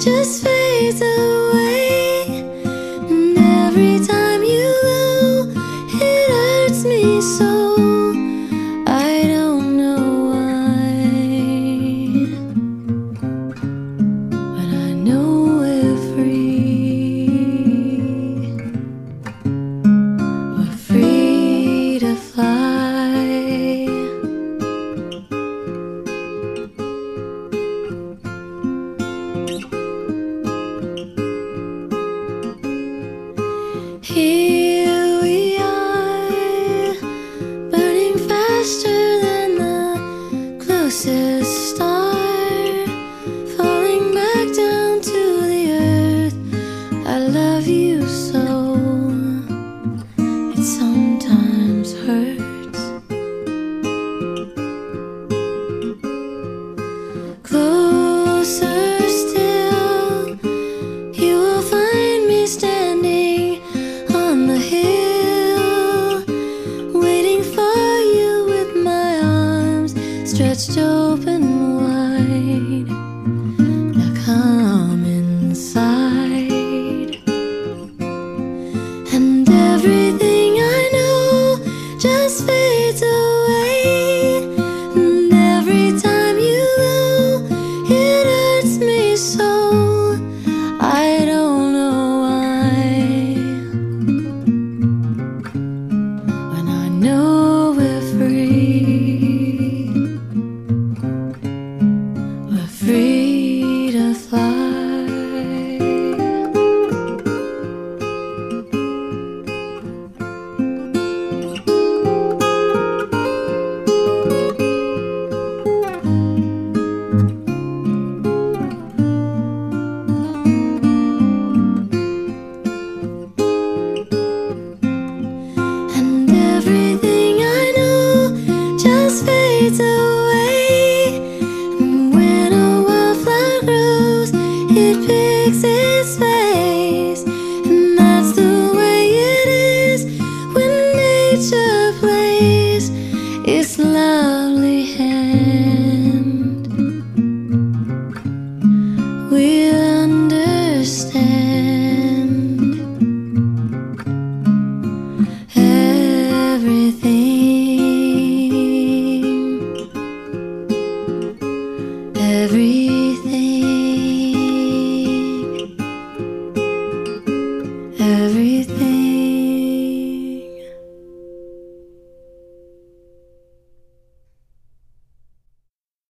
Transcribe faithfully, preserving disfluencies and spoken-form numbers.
just fades away. And every time you go, it hurts me so. I don't know why, but I know we're free. We're free to fly. Here we are, burning faster than the closest star, falling back down to the earth. I love you so, it sometimes hurts. Closer still, you will find me standing on the hill, waiting for you with my arms stretched open wide. Now come inside, and everything I know just fades away. And every time you go, it hurts me so. I don't know why, when I know we're free. We're free to fly. And everything I know just fades away. And when a wildflower grows, it picks its face. And that's the way it is when nature plays its lovely hand. We'll understand everything, every